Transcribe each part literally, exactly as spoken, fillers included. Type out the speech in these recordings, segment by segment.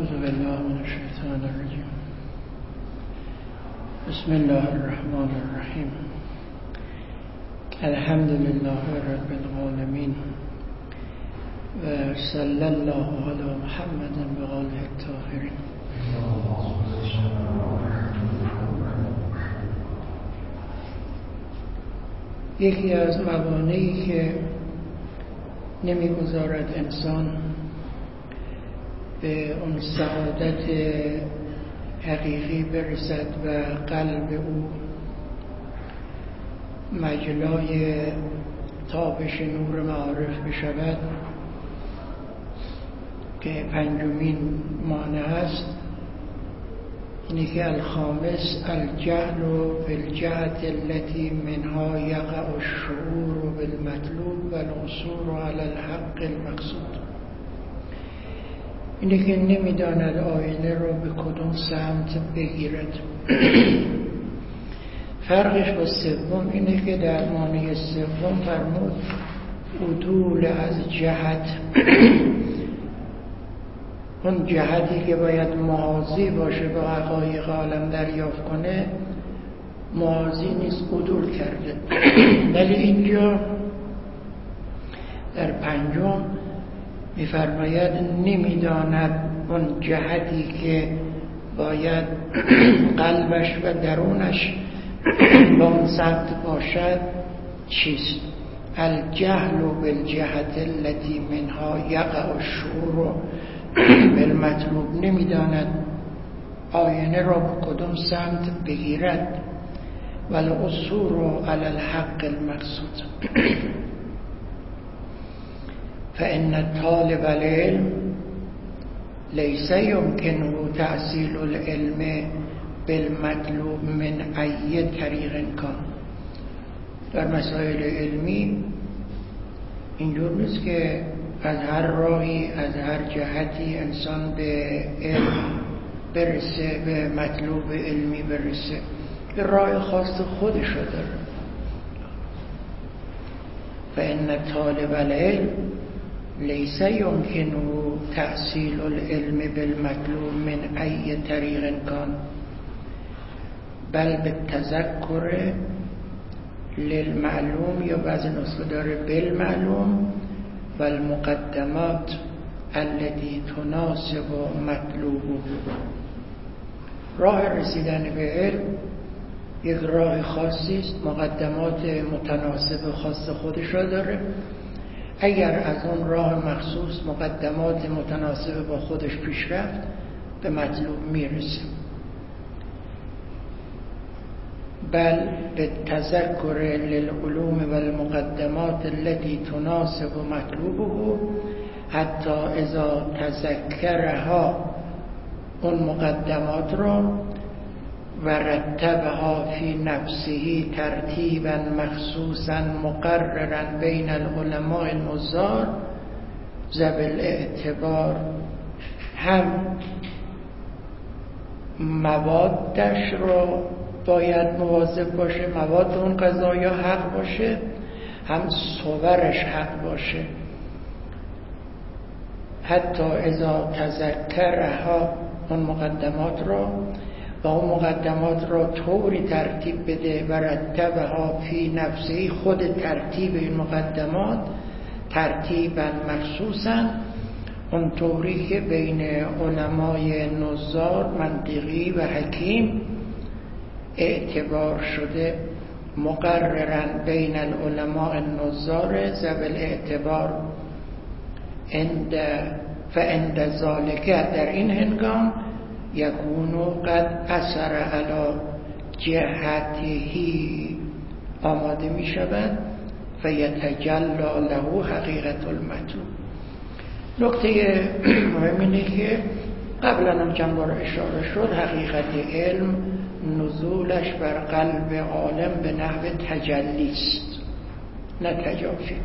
اعوذ بالله من الشیطان الرجیم. بسم الله الرحمن الرحیم. الحمد لله رب العالمین و صلی الله علی محمد و آله الطاهرین. یکی از موانعی که نمیگذارد انسان به اون سعادت حقیقی برسد و قلب او مجلای تابش نور معارف بشود، که پنجمین مانع است، اینه که الخامس الجهل بالجهت التي منها یقع الشعور بالمطلوب والعثور على الحق المقصود. اینه که نمیداند آینه رو به کدوم سمت بگیرد. فرقش با سوم اینه که در مانع سوم فرمود عدول از جهت، اون جهتی که باید موازی باشه با حقایق عالم دریافت کنه موازی نیست، عدول کرده. ولی اینجا در پنجم می‌فرماید نمیداند اون جهتی که باید قلبش و درونش با اون سمت باشد چیست. الجهل بالجهت التي منها یقع الشعور بالمطلوب، نمیداند آینه را به کدوم سمت بگیرد. والعثور علی الحق المقصود. فإن طالب العلم ليس يمكنه تحصيل العلم بالمطلوب من أي طریق کان. در مسائل علمی اینجور نیست که از هر راهی از هر جهتی انسان به علم برسه، به مطلوب علمی برسه، به راه خاص خودشو داره. فإن طالب العلم ليس يمكنه تحصيل العلم بالمطلوب من أي طریق کان بل بالتذکر للمعلوم، یا بعضی نسخه داره بالمعلوم و المقدمات التي تناسب مطلوبه. راه رسیدن به علم یک راه خاصی است، مقدمات متناسب خاص خودش را داره. اگر از اون راه مخصوص مقدمات متناسب با خودش پیش رفت به مطلوب میرسه. بل بالتذکر للعلوم والمقدمات التي تناسب مطلوبه حتی اذا تذکرها، اون مقدمات را و رتبها فی نفسه ترتیبا مخصوصا مقررا بین العلماء النظار ذوی الاعتبار، هم موادش را باید مواظب باشه، مواد اون قضایا حق باشه، هم صورش حق باشه. حتی اذا تذکرها، اون مقدمات را و اون مقدمات را طوری ترتیب بده و رتبها فی نفسه، خود ترتیب این مقدمات ترتیبا مخصوصا، اون طوری که بین علمای نظار منطقی و حکیم اعتبار شده، مقررن بین العلماء النظار ذوی الاعتبار. عند فعند ذالک، در این هنگام یکونو قد اثر علی جهتی، آماده می شود فیتجلا له حقیقت المطلوب. نکته مهم اینه که قبلا هم چند بار اشاره شد، حقیقت علم نزولش بر قلب عالم به نحو تجلی است، نه تجافی.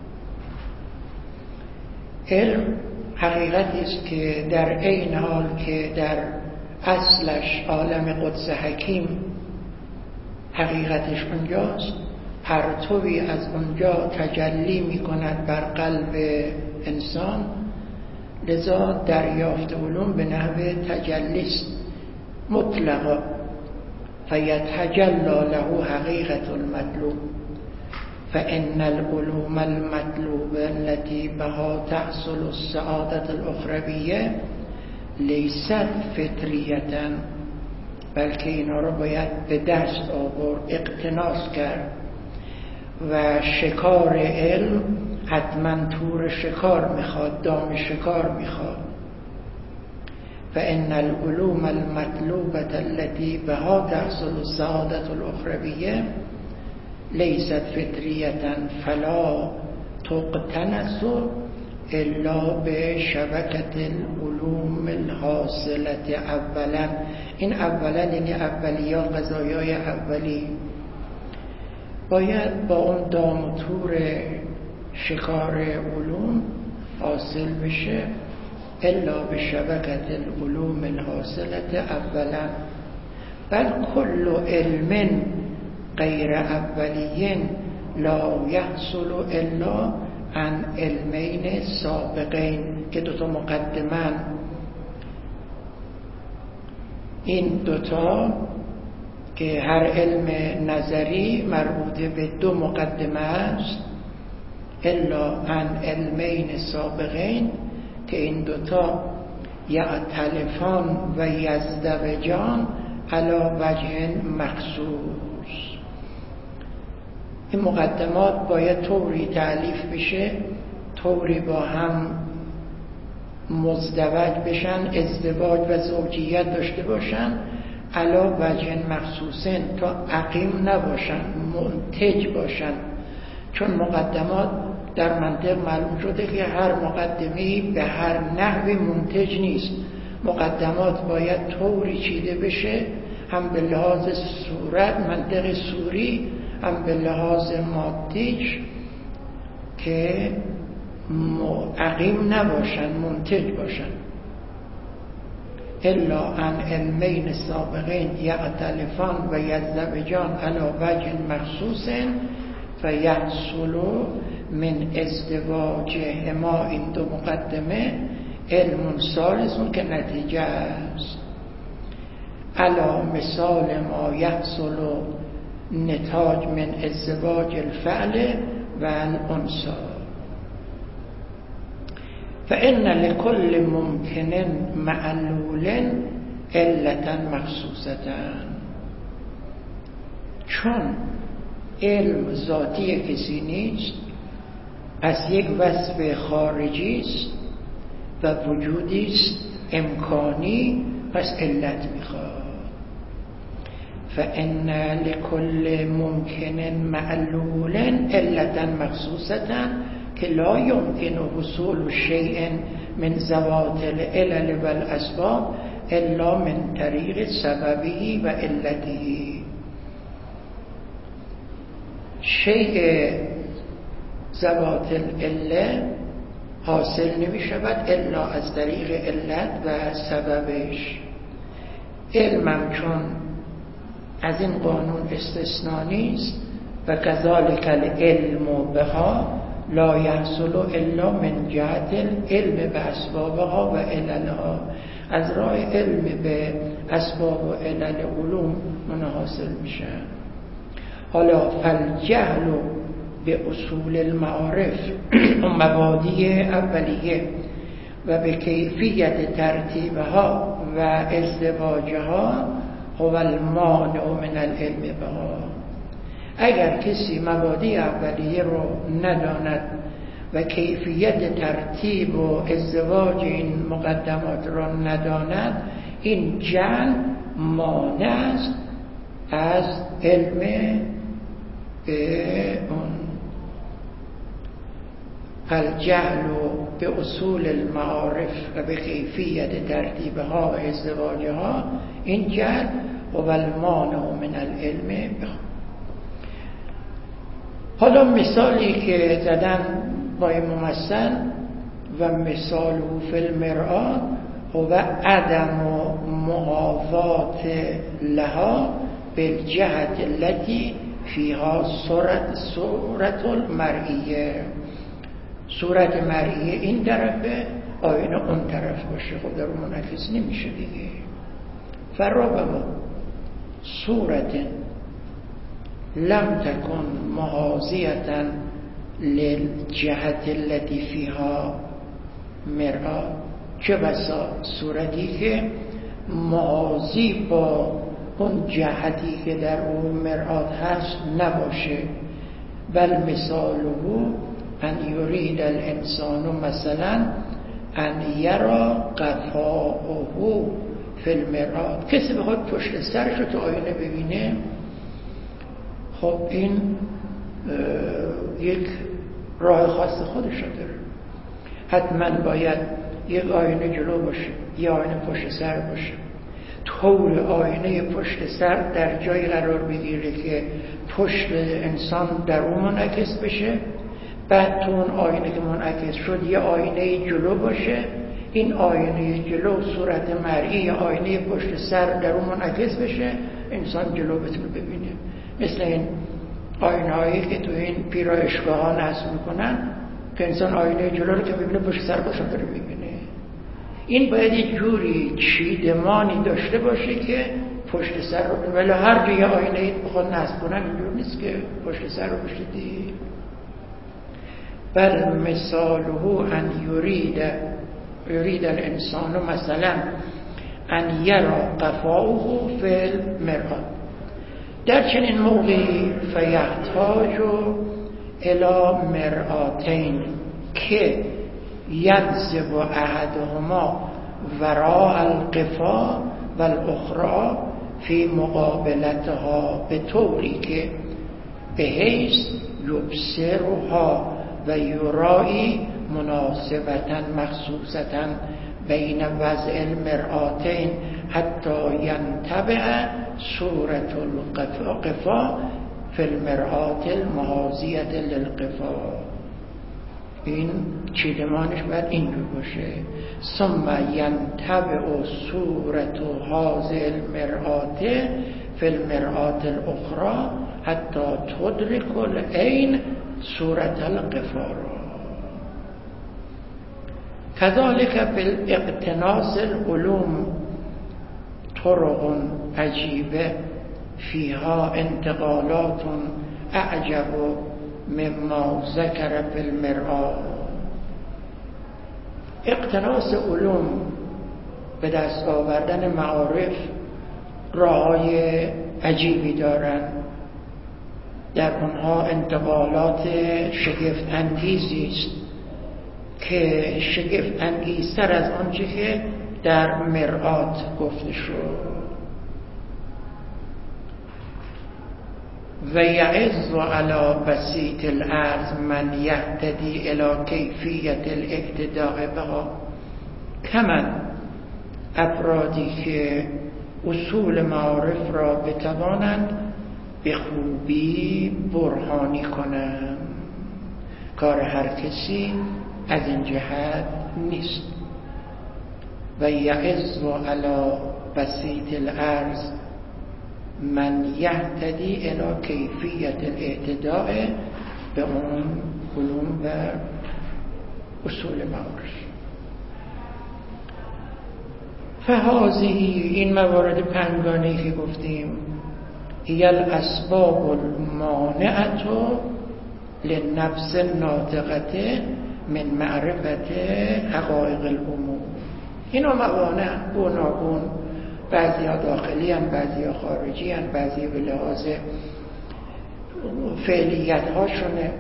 علم حقیقتی است که در عین حال که در اصلش عالم قدس حکیم حقیقتش اونجاست، پرتوی از اونجا تجلی می کند بر قلب انسان لذا دریافت علوم به نحو تجلیست مطلقا فیتجلی له حقیقت المطلوب فإن العلوم المطلوبة التي بها تحصل السعادة الأخروية لیست فطریتا، بلکه اینا رو باید به دست آورد، اقتناس کرد. و شکار علم حتما تور شکار میخواد، دام شکار میخواد. فإن العلوم المطلوبة التي بها تحصل السعادة الأخروية لیست فطریتا فلا تقتنس الا به شبکت العلوم الحاصلت اولا. این اولا یعنی اولیات، قضایای اولی. باید با اون دام و تور شکار علوم حاصل بشه الا به شبکت العلوم الحاصلت اولا. بل کل علم غیر اولیین لا یحصل الا عن علمین سابقین، که دوتا مقدمن. این دوتا که هر علم نظری مربوط به دو مقدمه است، الا عن علمین سابقین، که این دوتا یعتلفان و یزدوجان علی وجه مخصوص. این مقدمات باید طوری تعلیف بشه، طوری با هم مزدوج بشن، ازدواج و زوجیت داشته باشن، علا وجه مخصوصن، تا عقیم نباشن، منتج باشن. چون مقدمات در منطق معلوم شده که هر مقدمه‌ای به هر نحوی منتج نیست. مقدمات باید طوری چیده بشه، هم به لحاظ صورت، منطق صوری، هم به لحاظ مادیش، که عقیم نباشن، منتج باشن. الا عن علمین سابقین یعتلفان و یزدوجان علی وجه مخصوص فیحصل من ازدواجهما، این دو مقدمه، علم ثالث که نتیجه است. علی مثال ما یحصل نتاج من ازدواج الفعل و الانثى. فإن لكل ممکن معلول علتا مخصوصتا. چون علم ذاتی کسی نیست، پس یک وصف خارجی است و وجودی است امکانی، پس علت میخواد. فإن لكل ممکن معلول علتا مخصوصتا، که لا يمكن حصول شيء من ذوات العلل والاسباب الا من طریق سببه و علته. شیء ذوات العله حاصل نمی شود الا از طریق علت و سببش. علمم چون از این قانون استثناء نیست، و کذالک العلم بها لا یحصل الا من جهت العلم به اسبابها و عللها. از راه علم به اسباب و علل علوم من حاصل میشه. حالا فالجهل به اصول المعارف و مبادی اولیه و به کیفیت ترتیبها و ازدواجها هو المانع من العلم بها. اگر کسی مبادی اولیه رو نداند و کیفیت ترتیب و ازدواج این مقدمات را نداند، این جهل مانع است از علم به اون. فالجهل به اصول المعارف و به کیفیت ترتیبها و ازدواجها، این جهل هو المانع من العلم بها. حالا مثالی که زدن با این ممثل و مثال فی المرآة هو عدم و معاوات لها بالجهت التي فیها صورت صورت المرئیه. صورت مرئیه این طرفه آینه اون طرف باشه، خب در اون منعکس نمیشه دیگه. فرابما صورت لم تکن محاذیتا للجهت التي فيها مرآة، چه بسا صورتی که محاذی با اون جهتی که در اون مرآت هست نباشه. بل مثاله ان یرید الانسان مثلا ان یرا قفاءه فی المرآت، کسی بخواد پشت سرش رو تو آینه ببینه، خب این یک راه خاص خودش رو داره. حتما باید یک آینه جلو باشه، یا آینه پشت سر باشه. طور آینه پشت سر در جایی قرار بگیره که پشت انسان در اون منعکس بشه، بعد تو اون آینه که منعکس شد یه آینه جلو باشه، این آینه جلو صورت مرئی یا آینه پشت سر در اون منعکس بشه، انسان جلو بتونه ببینه. مثل این آینه هایی که تو این پیرایشگاه ها نصب میکنن که انسان آینه جلو رو که ببینه پشت سر باشه داره ببینه. این باید یک جوری چیدمانی داشته باشه که پشت سر رو، ولی هر جای آینه بخواد نصب کنن اینجور نیست که پشت سر رو بشدی. بل مثاله ان یرید یرید الانسان مثلا ان یرا قفاؤه فی المرآة، در چنین موقعی فیحتاج الی مرآتین که یجذب احدهما وراء القفا و الاخرى فی مقابلتها، به طوری که به حیث یبصرها و یرایی مناسبتا مخصوصتا بین وضع المرآتین حتی ینتبع صورت القفا فی المرآة المحاذیة للقفا. این چیدمانش باید اینجور باشه. ثم ینتبع صورت هذه المرآة فی المرآة الاخرى حتی تدرک العین صورت القفا را. كذلك في الاقتناص العلوم طرق عجیبه فيها انتقالات اعجب مما ذکر فی المرآة. اقتناص علوم، به دست آوردن معارف، راه‌های عجیبی دارند. در اونها انتقالات شگفت انگیزی است که شگفت انگیزتر از آنچه که در مرآت گفته شد. و یعز علی بسیط الارض من یهتدی الی کیفیت الاقتداء بها، کمن افرادی که اصول معارف را بتوانند به خوبی برهانی کنند. کار هر کسی از این جهت نیست. و یعز علی بسیط الارض من یهتدی الی کیفیت الاهتداء به اون علوم و اصول معارف. فهذه، این موارد پنجگانه‌ای که گفتیم، هی الاسباب المانعة للنفس الناطقة من معرفت حقایق الامور. اینا موانع گوناگون، بعضی ها داخلی هم، بعضی ها خارجی هم، بعضی به لحاظ فعلیت هاشونه.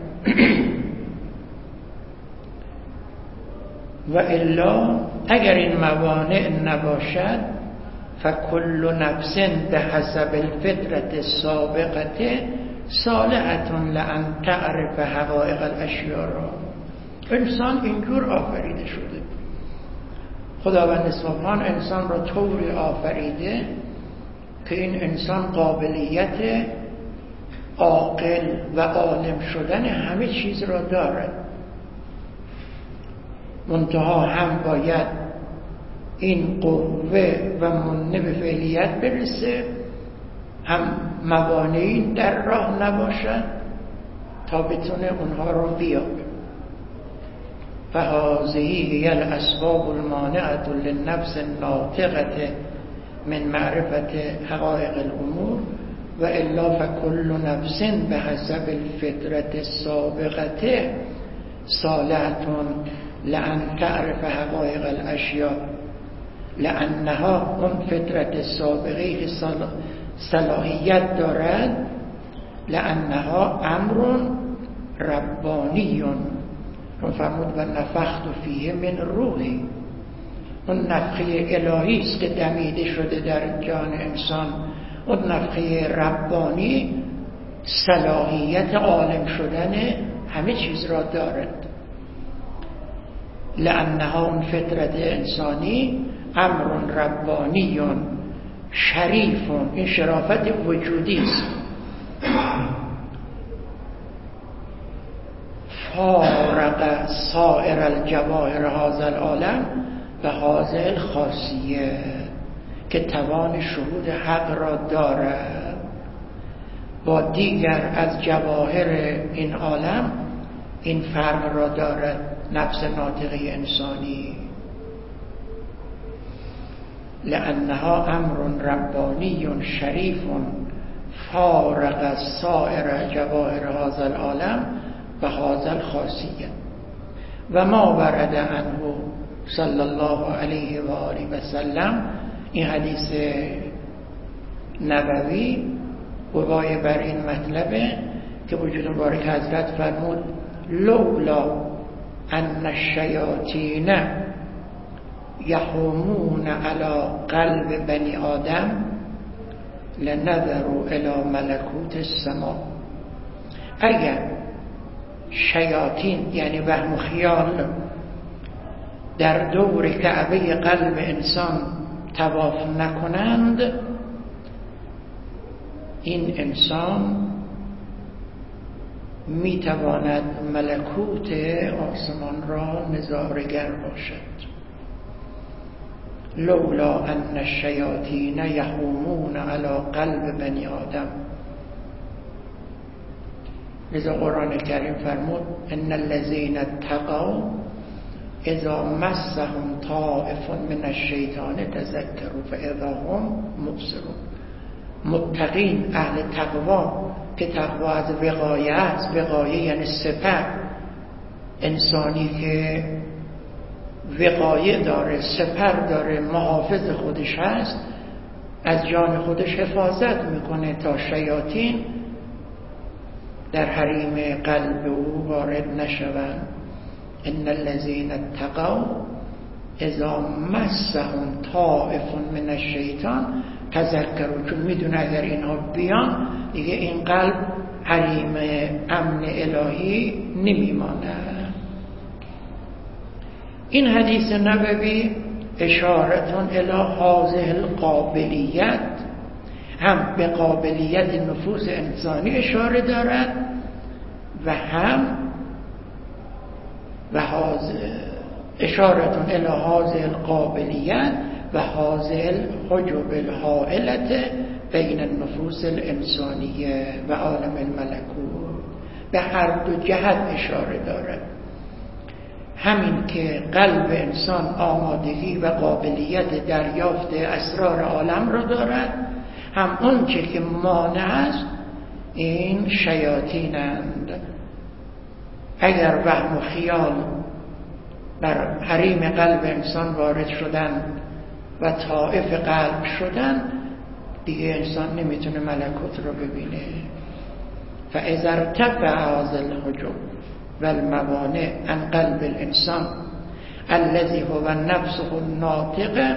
و الا اگر این موانع نباشد، فکل نفس به حسب الفطرت السابقه صالحة لأن تعرف حقایق الاشیاء را. انسان اینجور آفریده شده. خداوند سبحان انسان را طوری آفریده که این انسان قابلیت عاقل و عالم شدن همه چیز را دارد. منتها هم باید این قوه و منه به فعلیت برسه، هم موانعی در راه نباشد تا بتونه اونها رو بیابه. فهذه هي الاسباب المانعة للنفس الناطقة من معرفة حقائق الامور و الا فكل نفس بحسب الفطرة السابقة صالحة لأن تعرف حقائق الاشیاء، لأنها اون فطرت سابقه صلاحیت دارد، لأنها امر ربانی فرمود و نفخت فیه من روحی، اون نفخه الهی است که دمیده شده در جان انسان، اون نفخه ربانی صلاحیت عالم شدن همه چیز را دارد. لأنها اون فطرت انسانی امر ربانی شریف، این شرافت وجودی است، فارق سائر الجواهر هذا العالم به هذه الخاصیه، که توان شهود حق را دارد با دیگر از جواهر این عالم، این فرق را دارد نفس ناطقه انسانی. لأنها امر ربانی شریف فارق سائر جواهر هذا العالم به هذا الخاصیه. و ما ورد عنه صلی الله علیه و آله و سلم، این حدیث نبوی گواه بر این مطلبه که وجود مبارک حضرت فرمود لولا ان الشیاطین یحومون علی قلب بنی آدم لنظروا الی ملکوت السما. اگر شیاطین یعنی وهم و خیال در دور کعبه قلب انسان طواف نکنند، این انسان میتواند ملکوت آسمان را نظاره‌گر باشد. لولا ان الشیاطین یحومون علی قلب بنی آدم، لذا قرآن کریم فرمود ان الذین اتقوا اذا مسهم طائف من الشیطان تذکروا فاذا هم مبصرون. متقین اهل تقوا که تقوا از وقایه است، وقایه یعنی سپر، انسانی که وقایه داره، سپر داره، محافظ خودش هست، از جان خودش حفاظت میکنه تا شیاطین در حریم قلب او وارد نشوند. ان الذین اتقوا اذا مسهم طائف من الشیطان تذکروا، چون میدونه اگر اینها بیان دیگه این قلب حریم امن الهی نمیمانه. این حدیث نبوی اشارتون الی هذه القابلیت، هم به قابلیت نفوس انسانی اشاره دارد و هم و اشارتون الی هذه القابلیت و هذه الحجب الحائلة بین النفوس الانسانیه و عالم الملکوت، به هر دو جهت اشاره دارد. همین که قلب انسان آمادگی و قابلیت دریافت اسرار عالم را دارد، هم اون چه که مانع است این شیاطینند. اگر وهم و خیال بر حریم قلب انسان وارد شدن و طائف قلب شدن، دیگه انسان نمیتونه ملکوت رو ببینه. فاذا ارتفع هذا الحجب والموانع عن قلب الانسان الذي هو نفسه الناطقه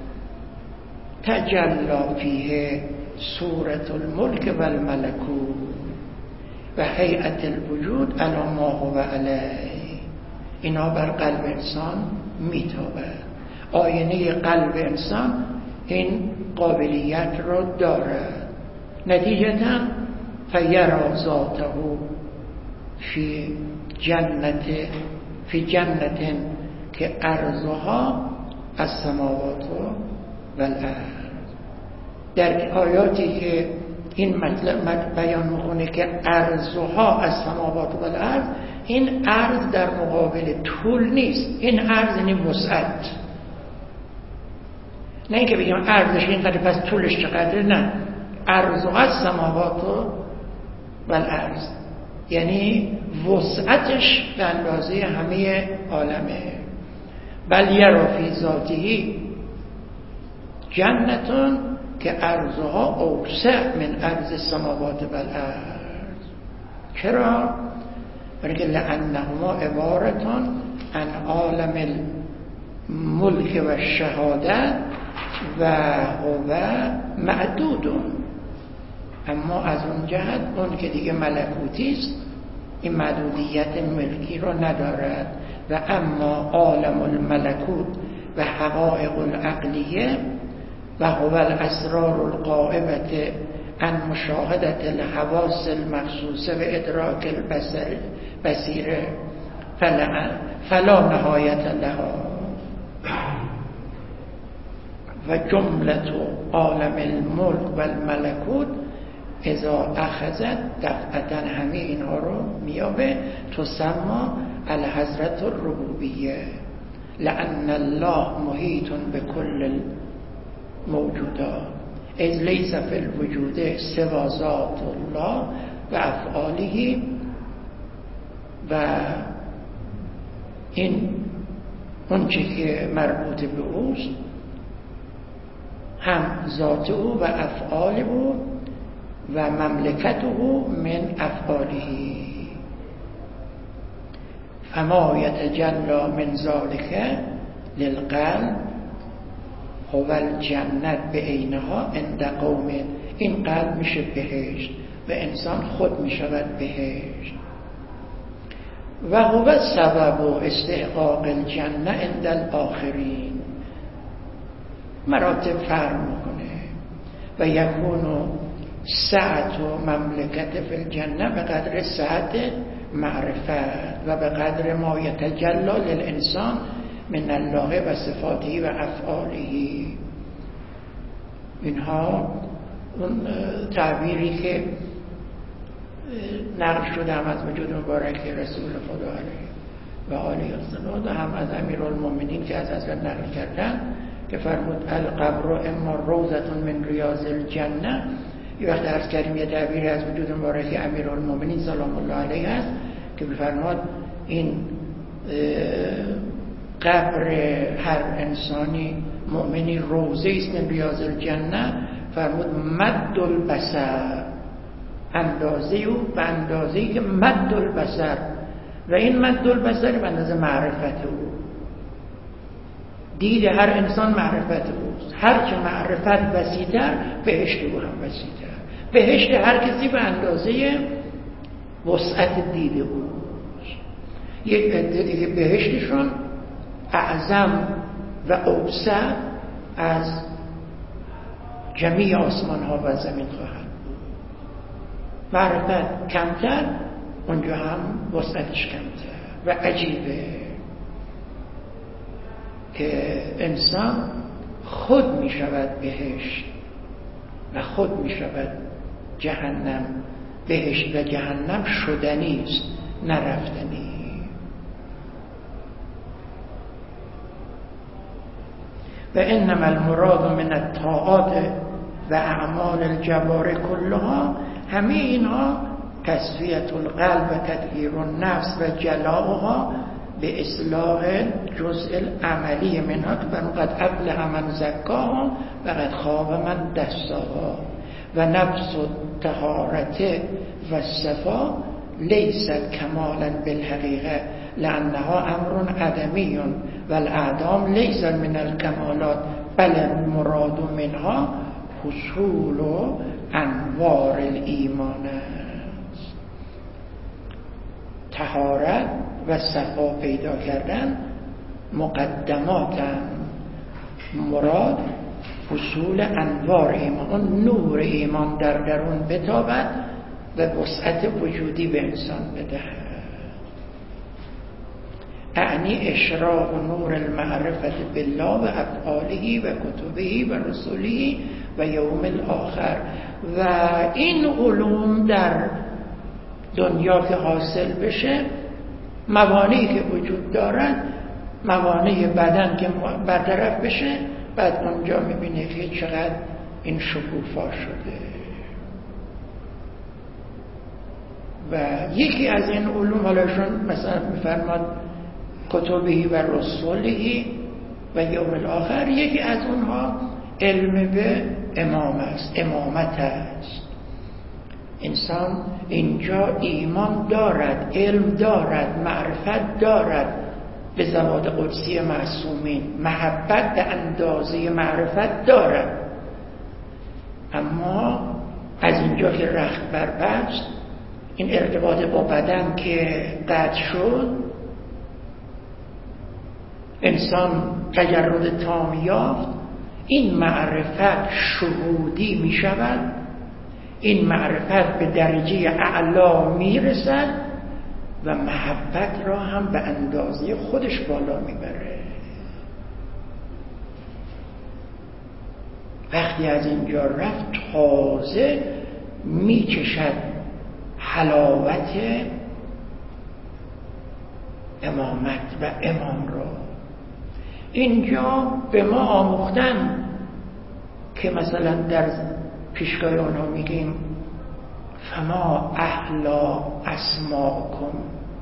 تجلی فیه صورت الملک والملکوت و هیئت الوجود علی ما هو علیه. اینا بر قلب انسان میتابد. آینه قلب انسان این قابلیت را دارد. نتیجتا فیرا ذاته فی جنت فی جنت که ارضها السماوات والارض. در آیاتی که این مطلب بیان میکنه که ارضها السماوات والارض، این عرض در مقابل طول نیست، این عرض یعنی وسعت. نه اینکه بگیم عرضش اینقدر پس طولش چقدر، نه، عرض و السماوات و الارض یعنی وسعتش به اندازه همه عالمه. بل یرا فی ذاته جنتون که عرضها اوسع من عرض السماوات و الارض. چرا؟ برای که لانهما عبارتون عن عالم الملک و الشهادت و هو معدودون. اما از اون جهت اون که دیگه ملکوتی است این معدودیت ملکی رو ندارد. و اما عالم الملکوت و حقائق العقلیه و هو الاسرار القائمه عن مشاهدت الحواس المخصوصه و ادراک البصر بصیره فلا, فلا نهایت لها. و جملت عالم الملک و الملکوت اذا اخذت دفعتا همه اینها رو میابه تسمى الحضرت الربوبیه لأن الله محیط بكل الموجودات اذ لیس فی الوجود سوى ذات الله و افعاله. و این اون چی که مربوط به اوست هم ذات او و افعال او و مملکت او من افعاله. فما یتجلی من ذلك للقلب هو الجنت بعینها عند قوم. این قلب میشه بهشت و انسان خود میشود بهشت. و هو سبب استحقاق الجنه عند الاخرین. مراتب فرق میکنه. و یکون سعت و مملکت فی الجنه به قدر سعت معرفت و به قدر ما یتجلی للانسان من الله و صفاته و افعاله. اینها اون تعبیری که نقل شده هم از وجود مبارک رسول خدا علیه و آله الصلوات و هم از امیرالمومنین که از حضرت نقل کردن که فرمود القبر اما روضة من ریاض الجنه. یه وقت عرض کردیم یه تعبیری از وجود مبارک امیرالمومنین سلام الله علیه هست که فرمود این قبر هر انسانی مؤمنی روضه است من ریاض الجنه. فرمود مد البصر، اندازه او به اندازه‌ای که مد البصر و این مد البصر به اندازه معرفت او. دید هر انسان معرفت اوست. هر چه معرفت وسیع‌تر بهشت او هم وسیع‌تر. بهشت هر کسی به اندازه وسعت دید اوست. یک عده دیگه بهشتشون اعظم و اوسع از جمیع آسمان ها و زمین خواهد بود. معرفت کمتر، اونجا هم وسعتش کمتر. و عجیبه که انسان خود می شود بهشت و خود می شود جهنم. بهشت و جهنم شدنی است، نرفتنی. و انما المراد من الطاعات و اعمال الجوارح کلها، همه اینها تصفیه القلب و تطهیر النفس و جلاؤها به اصلاح جزء العملی منها که قد افلح من زکاها و قد خاب من دساها. و نفس الطهارت و الصفا لیست کمالا بالحقیقه لانها امر عدمی و الاعدام لیس من الکمالات بل المراد منها حصول انوار الایمان است. طهارت و صفا پیدا کردن مقدماتن، مراد حصول انوار ایمان، اون نور ایمان در درون بتابد و وسعت وجودی به انسان بدهد. اعنی اشراق نور المعرفت بالله و افعاله و کتبه و رسوله و یوم الاخر. و این علوم در دنیا که حاصل بشه موانعی که وجود دارن، موانع بدن که برطرف بشه، بعد اونجا میبینه که چقدر این شکوفا شده. و یکی از این علوم، حالاشون مثلا میفرماد کتبی و رسولی و یوم الاخر، یکی از اونها علم به امام است، امامت است. انسان اینجا ایمان دارد، علم دارد، معرفت دارد به ذوات قدسی معصومین، محبت به اندازه معرفت دارد، اما از اینجا که رخت بربست، این ارتباط با بدن که قطع شد، انسان تجرد تام یافت، این معرفت شهودی می شود، این معرفت به درجه اعلا می رسد و محبت را هم به اندازه خودش بالا می بره. وقتی از اینجا رفت، تازه می چشد حلاوت امامت و امام را. اینجا به ما آموختن که مثلا در پیشگاه آنها میگیم فما احلا اسماءکم،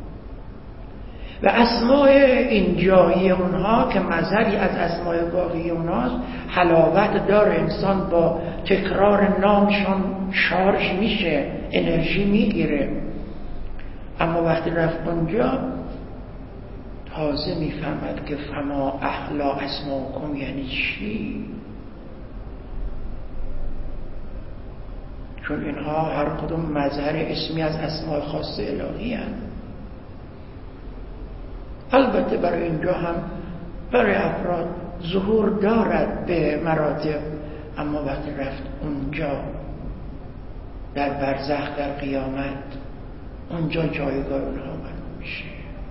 و اسماء اینجایی اونها که مظهری از اسماء واقعی اونهاست، حلاوت داره، انسان با تکرار نامشان شارژ میشه، انرژی میگیره. اما وقتی رفت اونجا تازه میفهمد که فما احلا اسماءکم یعنی چی، چون اینها هر کدوم مظهر اسمی از اسماء خاص الهی هستند. البته برای اینجا هم برای افراد ظهور دارد به مراتب، اما وقتی رفت اونجا در برزخ، در قیامت، اونجا جایگاه اونها معلوم میشه.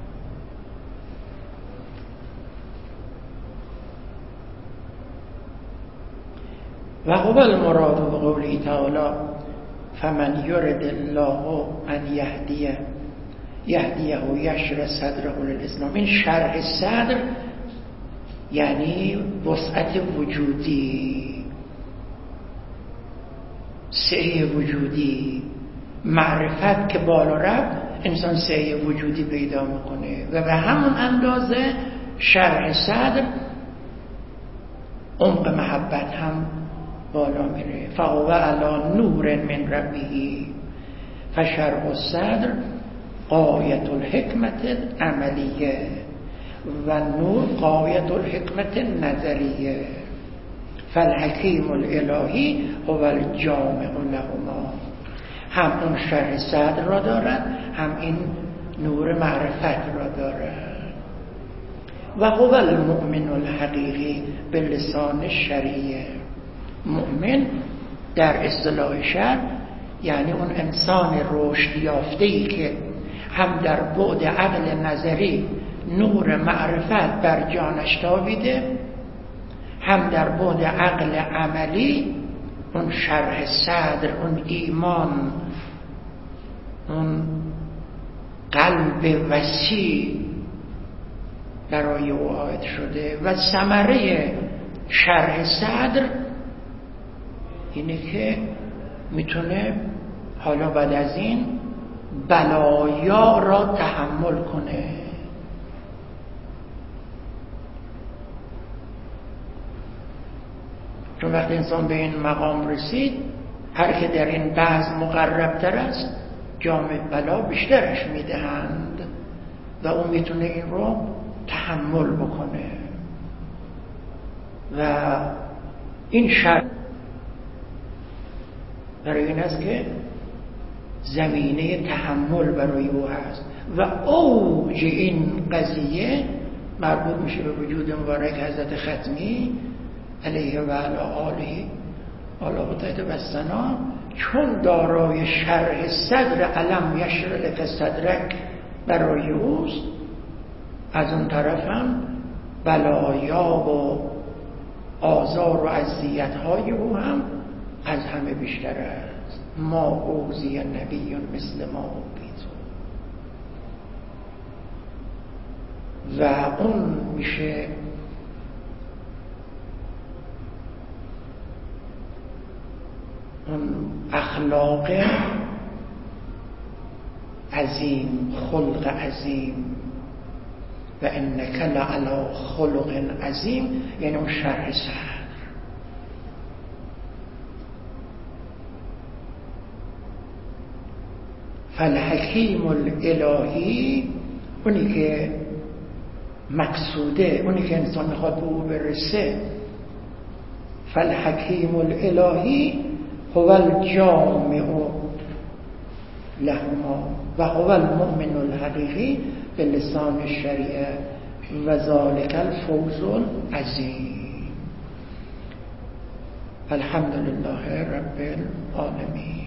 و هو المراد به قوله تعالی فمن یرد الله ان یهدیه یهدیه و یشرح صدره للاسلام. این شرح صدر یعنی وسعت وجودی، سعه وجودی، معرفت که بالا رفت انسان سعه وجودی پیدا میکنه و به همون اندازه شرح صدر، عمق محبت هم بالا میره. فهو علی نور من ربه فشرح الصدر غایت الحکمت عملیه و نور غایت الحکمت نظریه. فالحکیم الالهی هو الجامع لهما. هم اون شرح صدر را دارد، هم این نور معرفت را دارد. و هو المؤمن الحقیقی به لسان شریعه. مؤمن در اصطلاح شرع یعنی اون انسان رشد یافته‌ای که هم در بعد عقل نظری نور معرفت بر جانش تابیده، هم در بعد عقل عملی اون شرح صدر، اون ایمان، اون قلب وسیع برای او عائد شده. و ثمره شرح صدر اینه که میتونه حالا بعد از این بلایا را تحمل کنه. چون وقتی انسان به این مقام رسید، هر که در این بعض مقرب تر است جام بلا بیشترش میدهند و اون میتونه این رو تحمل بکنه. و این شرط برای این است که زمینه تحمل برای او هست و اوج این قضیه مربوط میشه به وجود مبارک حضرت ختمی علیه و علی آله آله تحت بستنا، چون دارای شرح صدر علم یشرح لک صدرک برای اوست، از اون طرف هم بلایا و آزار و اذیت های او هم از همه بیشتر است. ما اوزی نبی مثل ما اوزی. و اون میشه اون اخلاق عظیم، خلق عظیم. و انک لعلی خلق عظیم، یعنی اون شرح صدر. فالحکیم الالهی، اونی که مقصوده، اونی که انسان میخواد به او برسه، فالحکیم الالهی هو الجامع لهما و هو المؤمن الحقیقی به لسان شریعه و ذالک الفوز العظیم. الحمدلله رب العالمین.